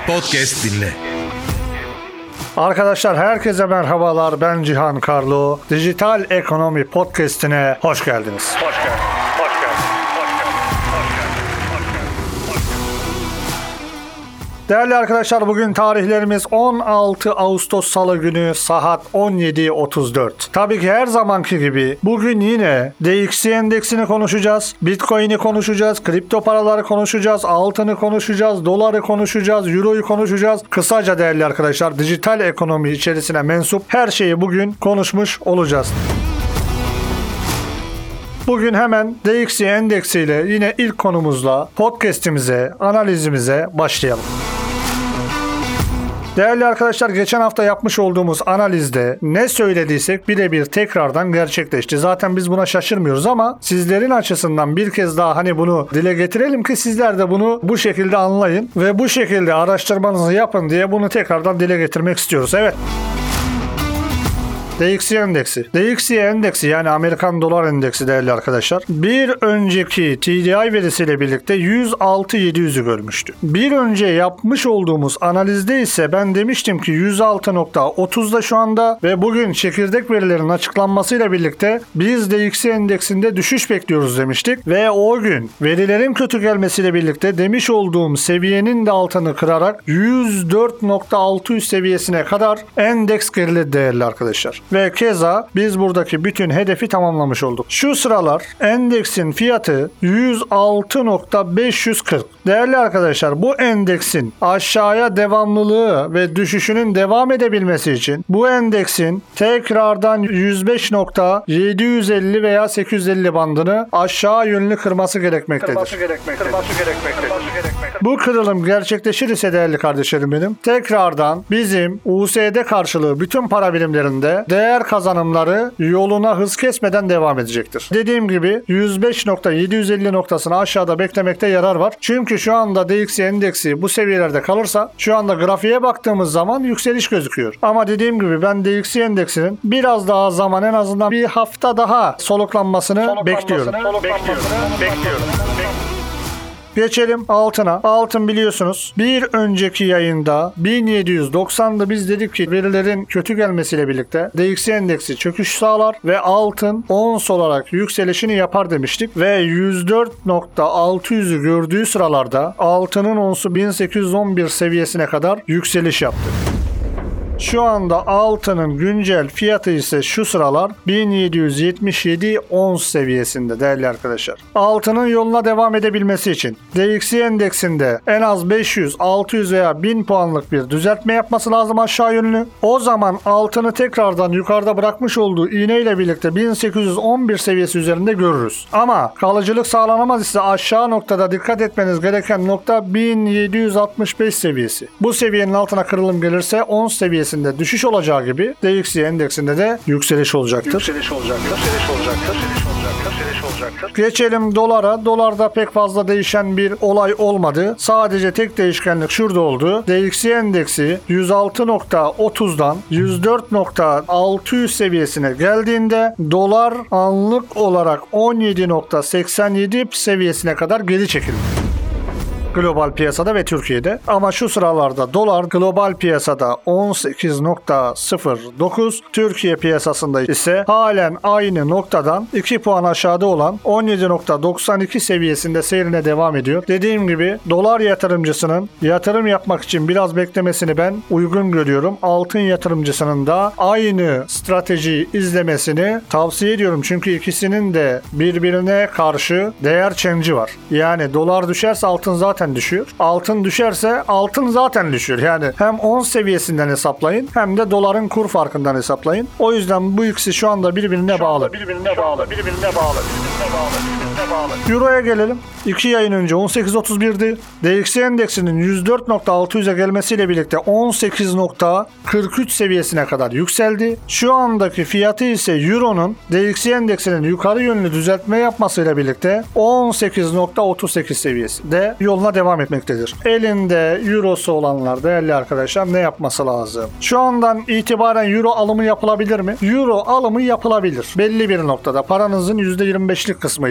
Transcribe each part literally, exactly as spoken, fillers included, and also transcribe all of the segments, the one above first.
Podcast dinle. Arkadaşlar herkese merhabalar, ben Cihan Karlo. Dijital Ekonomi Podcast'ine hoş geldiniz. Hoş geldiniz. Hoş geldiniz. Hoş geldiniz. Değerli arkadaşlar, bugün tarihlerimiz on altı Ağustos Salı günü saat on yedi otuz dört. Tabii ki her zamanki gibi bugün yine D X Y endeksini konuşacağız, Bitcoin'i konuşacağız, kripto paraları konuşacağız, altını konuşacağız, doları konuşacağız, euroyu konuşacağız. Kısaca değerli arkadaşlar, dijital ekonomi içerisine mensup her şeyi bugün konuşmuş olacağız. Bugün hemen D X Y endeksiyle yine ilk konumuzla podcast'imize, analizimize başlayalım. Değerli arkadaşlar, geçen hafta yapmış olduğumuz analizde ne söylediysek birebir tekrardan gerçekleşti. Zaten biz buna şaşırmıyoruz ama sizlerin açısından bir kez daha hani bunu dile getirelim ki sizler de bunu bu şekilde anlayın ve bu şekilde araştırmanızı yapın diye bunu tekrardan dile getirmek istiyoruz. Evet. D X Y endeksi. D X Y endeksi yani Amerikan dolar endeksi değerli arkadaşlar, bir önceki T D I verisiyle birlikte yüz altı bin yedi yüzü görmüştü. Bir önce yapmış olduğumuz analizde ise ben demiştim ki yüz altı nokta otuzda şu anda ve bugün çekirdek verilerin açıklanmasıyla birlikte biz D X Y endeksinde düşüş bekliyoruz demiştik ve o gün verilerin kötü gelmesiyle birlikte demiş olduğum seviyenin de altını kırarak yüz dört nokta altı yüz seviyesine kadar endeks geriledi değerli arkadaşlar. Ve keza biz buradaki bütün hedefi tamamlamış olduk. Şu sıralar endeksin fiyatı yüz altı nokta beş yüz kırk. Değerli arkadaşlar, bu endeksin aşağıya devamlılığı ve düşüşünün devam edebilmesi için bu endeksin tekrardan yüz beş nokta yedi yüz elli veya sekiz yüz elli bandını aşağı yönlü kırması gerekmektedir. Kırması gerekmektedir. Kırması gerekmektedir. Bu kırılım gerçekleşir ise değerli kardeşlerim benim, tekrardan bizim U S D karşılığı bütün para birimlerinde değer kazanımları yoluna hız kesmeden devam edecektir. Dediğim gibi yüz beş nokta yedi yüz elli noktasını aşağıda beklemekte yarar var. Çünkü şu anda D X Y endeksi bu seviyelerde kalırsa şu anda grafiğe baktığımız zaman yükseliş gözüküyor. Ama dediğim gibi ben D X Y endeksinin biraz daha zaman, en azından bir hafta daha soluklanmasını, soluklanmasını bekliyorum. Soluklanmasını bekliyorum. bekliyorum. Geçelim altına. Altın biliyorsunuz bir önceki yayında bin yedi yüz doksandı. Biz dedik ki verilerin kötü gelmesiyle birlikte D X Y endeksi çöküş sağlar ve altın ons olarak yükselişini yapar demiştik. Ve yüz dört nokta altı yüzü gördüğü sıralarda altının onsu bin sekiz yüz on bir seviyesine kadar yükseliş yaptı. Şu anda altının güncel fiyatı ise şu sıralar bin yedi yüz yetmiş yedi ons seviyesinde değerli arkadaşlar. Altının yoluna devam edebilmesi için D X Y endeksinde en az beş yüz, altı yüz veya bin puanlık bir düzeltme yapması lazım aşağı yönlü. O zaman altını tekrardan yukarıda bırakmış olduğu iğne ile birlikte bin sekiz yüz on bir seviyesi üzerinde görürüz. Ama kalıcılık sağlanamaz ise aşağı noktada dikkat etmeniz gereken nokta bin yedi yüz altmış beş seviyesi. Bu seviyenin altına kırılım gelirse ons seviyesi düşüş olacağı gibi D X Y endeksinde de yükseliş olacaktır. Yükseliş olacaktır. Yükseliş olacaktır. Yükseliş olacaktır. Yükseliş olacaktır. Geçelim dolara. Dolarda pek fazla değişen bir olay olmadı. Sadece tek değişkenlik şurada oldu. D X Y endeksi yüz altı nokta otuzdan yüz dört nokta altı yüz seviyesine geldiğinde dolar anlık olarak on yedi nokta seksen yedi seviyesine kadar geri çekildi. Global piyasada ve Türkiye'de. Ama şu sıralarda dolar global piyasada on sekiz nokta sıfır dokuz, Türkiye piyasasında ise halen aynı noktadan iki puan aşağıda olan on yedi nokta doksan iki seviyesinde seyrine devam ediyor. Dediğim gibi dolar yatırımcısının yatırım yapmak için biraz beklemesini ben uygun görüyorum. Altın yatırımcısının da aynı stratejiyi izlemesini tavsiye ediyorum. Çünkü ikisinin de birbirine karşı değer change'i var. Yani dolar düşerse altın zaten düşüyor. Altın düşerse altın zaten düşüyor. Yani hem ons seviyesinden hesaplayın hem de doların kur farkından hesaplayın. O yüzden bu ikisi şu anda birbirine şu bağlı. Birbirine bağlı. Birbirine bağlı. Birbirine bağlı. Birbirine bağlı. Euro'ya gelelim. iki yayın önce on sekiz otuz birdi. D X Y endeksinin yüz dört nokta altı yüze gelmesiyle birlikte on sekiz nokta kırk üç seviyesine kadar yükseldi. Şu andaki fiyatı ise Euro'nun D X Y endeksinin yukarı yönlü düzeltme yapmasıyla birlikte on sekiz nokta otuz sekiz seviyesinde yoluna devam etmektedir. Elinde Euro'su olanlar değerli arkadaşlar ne yapması lazım? Şu andan itibaren Euro alımı yapılabilir mi? Euro alımı yapılabilir. Belli bir noktada paranızın yüzde yirmi beşlik kısmıyla. Hali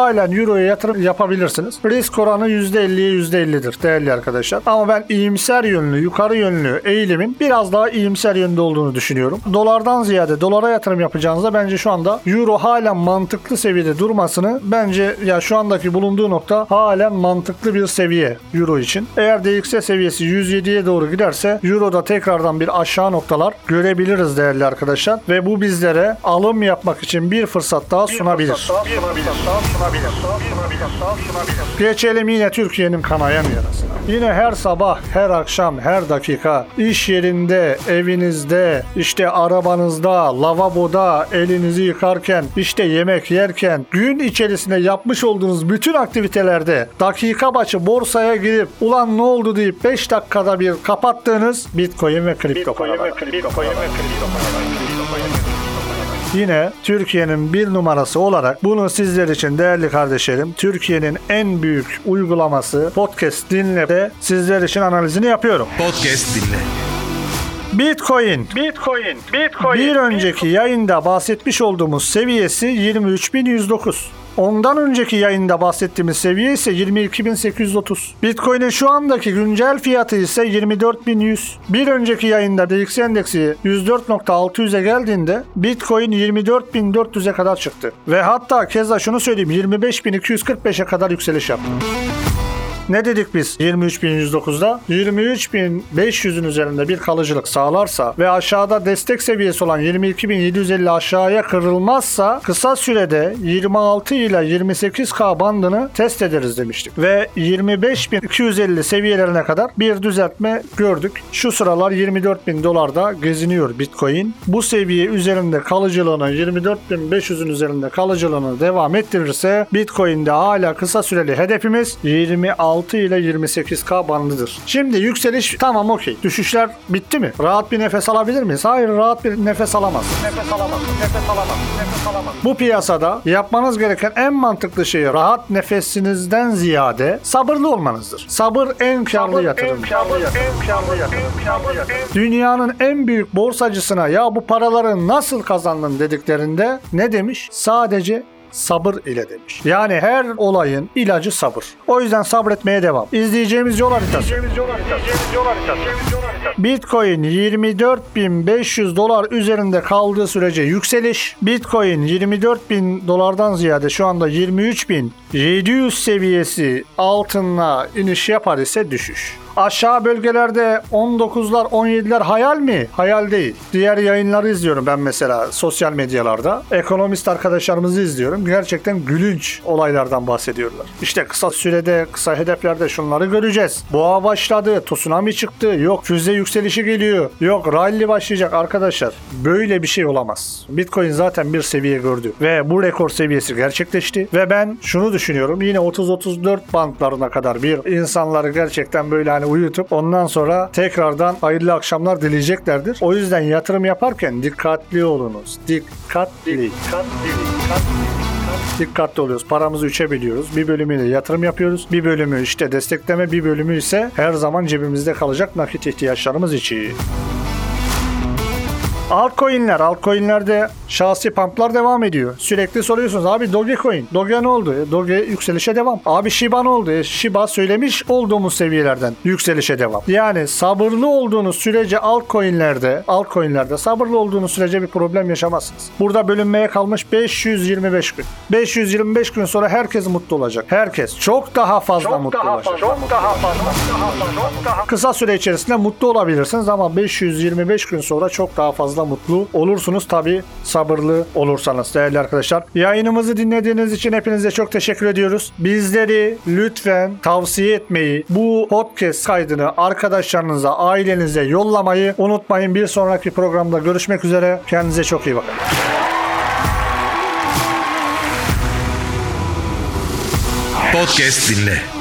halen Euro'ya yatırım yapabilirsiniz. Risk oranı yüzde elliye yüzde ellidir değerli arkadaşlar. Ama ben iyimser yönlü, yukarı yönlü eğilimin biraz daha iyimser yönde olduğunu düşünüyorum. Dolardan ziyade dolara yatırım yapacağınızda bence şu anda Euro halen mantıklı seviyede durmasını, bence ya şu andaki bulunduğu nokta halen mantıklı bir seviye Euro için. Eğer D X Y seviyesi yüz yediye doğru giderse Euro'da tekrardan bir aşağı noktalar görebiliriz değerli arkadaşlar ve bu bizlere alım yapmak için bir fırsat daha sunabilir. Geçelim yine Türkiye'nin kanayan yarasına. Yine her sabah, her akşam, her dakika iş yerinde, evinizde, işte arabanızda, lavaboda, elinizi yıkarken, işte yemek yerken, gün içerisinde yapmış olduğunuz bütün aktivitelerde dakika başı borsaya girip ulan ne oldu deyip beş dakikada bir kapattığınız Bitcoin ve kripto paralar. Yine Türkiye'nin bir numarası olarak bunu sizler için değerli kardeşlerim, Türkiye'nin en büyük uygulaması Podcast Dinle'de sizler için analizini yapıyorum. Podcast Dinle. Bitcoin. Bitcoin. Bitcoin. Bir önceki Bitcoin. Yayında bahsetmiş olduğumuz seviyesi yirmi üç bin yüz dokuz. Ondan önceki yayında bahsettiğimiz seviye ise yirmi iki bin sekiz yüz otuz. Bitcoin'in şu andaki güncel fiyatı ise yirmi dört bin yüz. Bir önceki yayında D X Y endeksi yüz dört bin altı yüze geldiğinde Bitcoin yirmi dört bin dört yüze kadar çıktı. Ve hatta keza şunu söyleyeyim, yirmi beş bin iki yüz kırk beşe kadar yükseliş yaptı. Ne dedik biz yirmi üç bin yüz dokuzda? yirmi üç bin beş yüzün üzerinde bir kalıcılık sağlarsa ve aşağıda destek seviyesi olan yirmi iki bin yedi yüz elli aşağıya kırılmazsa kısa sürede yirmi altı ile yirmi sekiz K bandını test ederiz demiştik. Ve yirmi beş bin iki yüz elli seviyelerine kadar bir düzeltme gördük. Şu sıralar yirmi dört bin dolarda geziniyor Bitcoin. Bu seviye üzerinde kalıcılığını, yirmi dört bin beş yüzün üzerinde kalıcılığını devam ettirirse Bitcoin'de hala kısa süreli hedefimiz yirmi altı ile yirmi sekiz K bandıdır. Şimdi yükseliş tamam, okey. Düşüşler bitti mi? Rahat bir nefes alabilir miyiz? Hayır, rahat bir nefes alamaz. Nefes alamaz. Nefes alamaz. Nefes alamaz. Bu piyasada yapmanız gereken en mantıklı şey rahat nefesinizden ziyade sabırlı olmanızdır. Sabır en karlı yatırım. Dünyanın en büyük borsacısına ya bu paraları nasıl kazandın dediklerinde ne demiş? Sadece sabır ile demiş. Yani her olayın ilacı sabır. O yüzden sabretmeye devam. İzleyeceğimiz yol haritası. Bitcoin yirmi dört bin beş yüz dolar üzerinde kaldığı sürece yükseliş. Bitcoin yirmi dört bin dolardan ziyade şu anda yirmi üç bin yedi yüz seviyesi altına iniş yapar ise düşüş. Aşağı bölgelerde on dokuzlar on yediler hayal mi? Hayal değil. Diğer yayınları izliyorum ben mesela sosyal medyalarda. Ekonomist arkadaşlarımızı izliyorum. Gerçekten gülünç olaylardan bahsediyorlar. İşte kısa sürede, kısa hedeflerde şunları göreceğiz. Boğa başladı, tsunami çıktı, yok füze yükselişi geliyor, yok rally başlayacak arkadaşlar. Böyle bir şey olamaz. Bitcoin zaten bir seviye gördü ve bu rekor seviyesi gerçekleşti ve ben şunu düşünüyorum. Yine otuz otuz dört bantlarına kadar bir insanları gerçekten böyle hani uyutup ondan sonra tekrardan hayırlı akşamlar dileyeceklerdir. O yüzden yatırım yaparken dikkatli olunuz. Dikkatli. Dikkatli. Dikkatli. Dikkatli oluyoruz. Paramızı üçe bölüyoruz. Bir bölümüyle yatırım yapıyoruz. Bir bölümü işte destekleme, bir bölümü ise her zaman cebimizde kalacak nakit ihtiyaçlarımız için. Altcoin'ler. Altcoin'lerde şahsi pumplar devam ediyor. Sürekli soruyorsunuz abi Dogecoin. Doge ne oldu? E, Doge yükselişe devam. Abi Shiba ne oldu? E, Shiba söylemiş olduğumuz seviyelerden yükselişe devam. Yani sabırlı olduğunuz sürece altcoin'lerde altcoin'lerde sabırlı olduğunuz sürece bir problem yaşamazsınız. Burada bölünmeye kalmış beş yüz yirmi beş gün. beş yüz yirmi beş gün sonra herkes mutlu olacak. Herkes çok daha fazla çok mutlu daha olacak. Fazla, çok daha fazla. Çok daha kısa süre içerisinde mutlu olabilirsiniz ama beş yüz yirmi beş gün sonra çok daha fazla mutlu olursunuz tabii sabırlı olursanız değerli arkadaşlar. Yayınımızı dinlediğiniz için hepinize çok teşekkür ediyoruz. Bizleri lütfen tavsiye etmeyi, bu podcast kaydını arkadaşlarınıza, ailenize yollamayı unutmayın. Bir sonraki programda görüşmek üzere. Kendinize çok iyi bakın. Podcast Dinle.